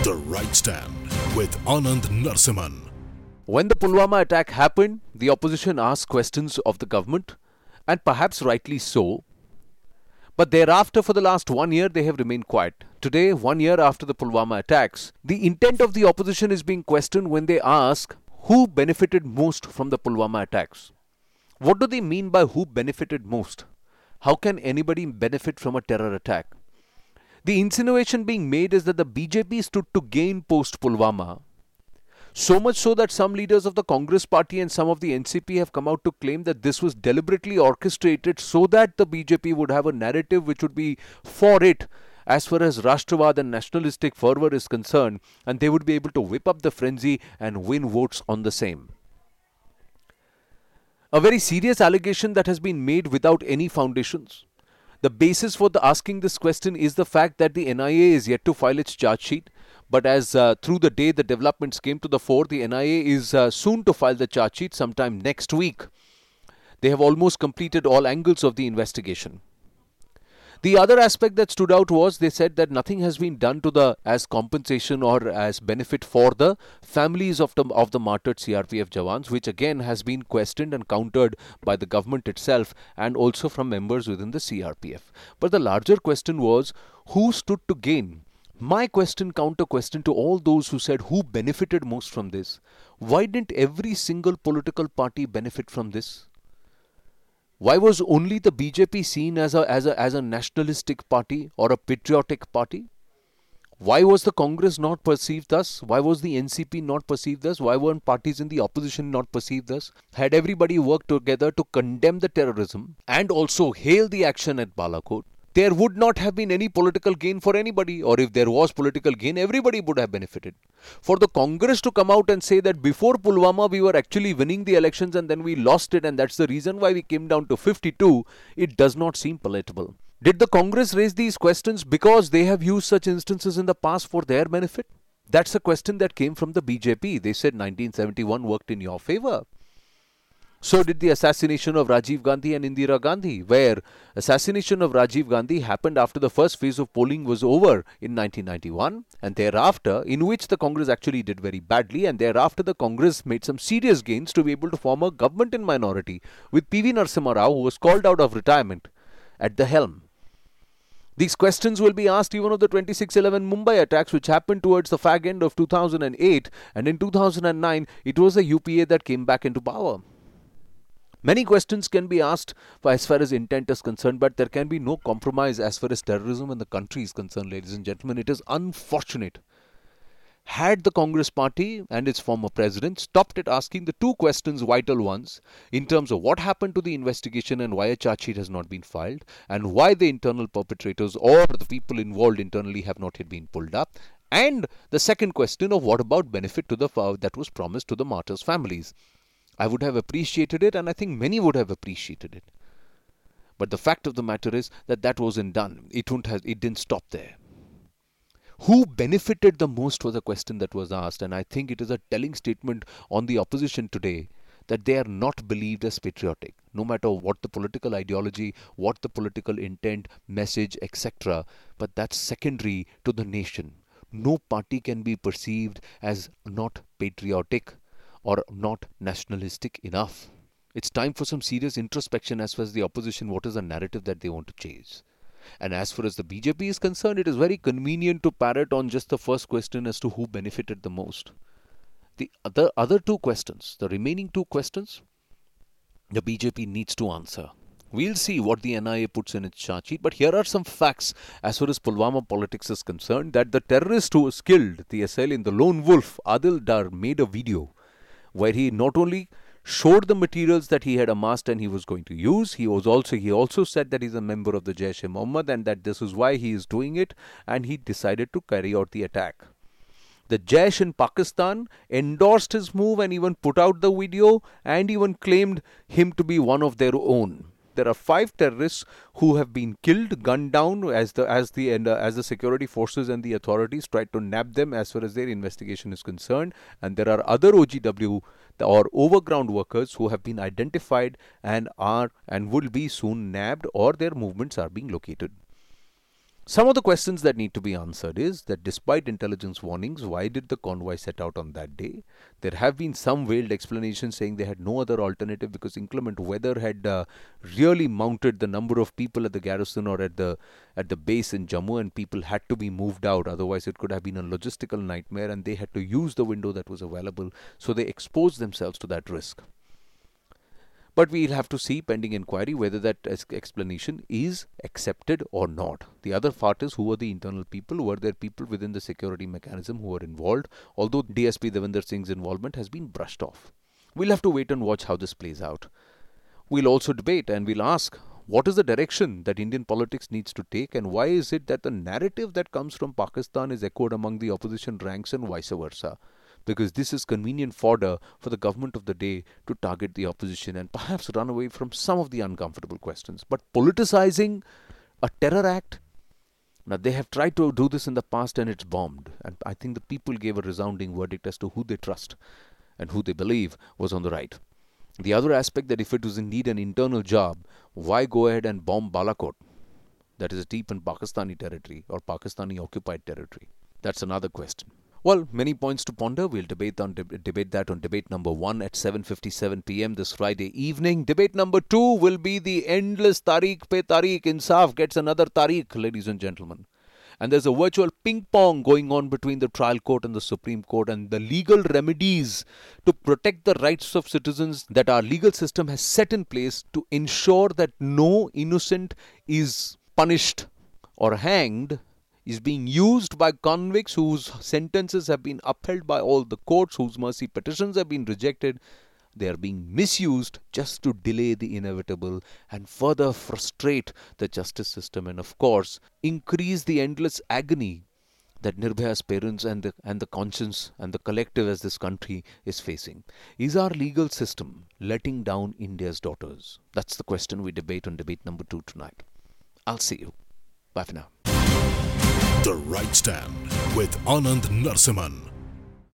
The Right Stand with Anand Narsiman. When the Pulwama attack happened, the opposition asked questions of the government, and perhaps rightly so. But thereafter, for the last 1 year, they have remained quiet. Today, 1 year after the Pulwama attacks, the intent of the opposition is being questioned when they ask who benefited most from the Pulwama attacks. What do they mean by who benefited most? How can anybody benefit from a terror attack? The insinuation being made is that the BJP stood to gain post Pulwama. So much so that some leaders of the Congress party and some of the NCP have come out to claim that this was deliberately orchestrated so that the BJP would have a narrative which would be for it as far as Rashtravad and nationalistic fervour is concerned, and they would be able to whip up the frenzy and win votes on the same. A very serious allegation that has been made without any foundations. The basis for asking this question is the fact that the NIA is yet to file its charge sheet. But as through the day the developments came to the fore, the NIA is soon to file the charge sheet sometime next week. They have almost completed all angles of the investigation. The other aspect that stood out was they said that nothing has been done to as compensation or as benefit for the families of the martyred CRPF Jawans, which again has been questioned and countered by the government itself and also from members within the CRPF. But the larger question was who stood to gain? My counter question to all those who said who benefited most from this. Why didn't every single political party benefit from this? Why was only the BJP seen as a nationalistic party or a patriotic party? Why was the Congress not perceived thus? Why was the NCP not perceived thus? Why weren't parties in the opposition not perceived thus? Had everybody worked together to condemn the terrorism and also hail the action at Balakot, there would not have been any political gain for anybody, or if there was political gain, everybody would have benefited. For the Congress to come out and say that before Pulwama we were actually winning the elections and then we lost it and that's the reason why we came down to 52, it does not seem palatable. Did the Congress raise these questions because they have used such instances in the past for their benefit? That's a question that came from the BJP. They said 1971 worked in your favor. So did the assassination of Rajiv Gandhi and Indira Gandhi, where assassination of Rajiv Gandhi happened after the first phase of polling was over in 1991, and thereafter, in which the Congress actually did very badly, and thereafter the Congress made some serious gains to be able to form a government in minority with P.V. Narasimha Rao, who was called out of retirement, at the helm. These questions will be asked even of the 26/11 Mumbai attacks, which happened towards the fag end of 2008, and in 2009, it was the UPA that came back into power. Many questions can be asked as far as intent is concerned, but there can be no compromise as far as terrorism in the country is concerned, ladies and gentlemen. It is unfortunate. Had the Congress party and its former president stopped at asking the two questions, vital ones, in terms of what happened to the investigation and why a charge sheet has not been filed, and why the internal perpetrators or the people involved internally have not yet been pulled up, and the second question of what about benefit to that was promised to the martyrs' families. I would have appreciated it, and I think many would have appreciated it. But the fact of the matter is that wasn't done. It didn't stop there. Who benefited the most was the question that was asked, and I think it is a telling statement on the opposition today that they are not believed as patriotic, no matter what the political ideology, what the political intent, message, etc. But that's secondary to the nation. No party can be perceived as not patriotic or not nationalistic enough. It's time for some serious introspection as far as the opposition, what is the narrative that they want to chase. And as far as the BJP is concerned, it is very convenient to parrot on just the first question as to who benefited the most. The other two questions, the remaining two questions, the BJP needs to answer. We'll see what the NIA puts in its charge sheet, but here are some facts as far as Pulwama politics is concerned, that the terrorist who was killed, the assailant, the lone wolf, Adil Dar, made a video where he not only showed the materials that he had amassed and he was going to use, he also said that he's a member of the Jaish-e-Mohammed and that this is why he is doing it, and he decided to carry out the attack. The Jaish in Pakistan endorsed his move and even put out the video and even claimed him to be one of their own. There are 5 terrorists who have been killed, gunned down as the security forces and the authorities tried to nab them as far as their investigation is concerned. And there are other OGW or overground workers who have been identified and will be soon nabbed, or their movements are being located. Some of the questions that need to be answered is that despite intelligence warnings, why did the convoy set out on that day? There have been some veiled explanations saying they had no other alternative because inclement weather had really mounted the number of people at the garrison or at the base in Jammu, and people had to be moved out. Otherwise, it could have been a logistical nightmare, and they had to use the window that was available. So they exposed themselves to that risk. But we'll have to see, pending inquiry, whether that explanation is accepted or not. The other part is, who were the internal people? Were there people within the security mechanism who were involved? Although DSP Devinder Singh's involvement has been brushed off. We'll have to wait and watch how this plays out. We'll also debate and we'll ask, what is the direction that Indian politics needs to take, and why is it that the narrative that comes from Pakistan is echoed among the opposition ranks and vice versa? Because this is convenient fodder for the government of the day to target the opposition and perhaps run away from some of the uncomfortable questions. But politicizing a terror act, now they have tried to do this in the past and it's bombed. And I think the people gave a resounding verdict as to who they trust and who they believe was on the right. The other aspect, that if it was indeed an internal job, why go ahead and bomb Balakot? That is deep in Pakistani territory or Pakistani occupied territory. That's another question. Well, many points to ponder. We'll debate that on debate number 1 at 7:57 p.m. this Friday evening. Debate number 2 will be the endless Tariq pe Tariq. Insaf gets another Tariq, ladies and gentlemen. And there's a virtual ping pong going on between the trial court and the Supreme Court, and the legal remedies to protect the rights of citizens that our legal system has set in place to ensure that no innocent is punished or hanged is being used by convicts whose sentences have been upheld by all the courts, whose mercy petitions have been rejected. They are being misused just to delay the inevitable and further frustrate the justice system, and of course increase the endless agony that Nirbhaya's parents and the conscience and the collective as this country is facing. Is our legal system letting down India's daughters? That's the question we debate on debate number 2 tonight. I'll see you. Bye for now. The Right Stand with Anand Narsiman.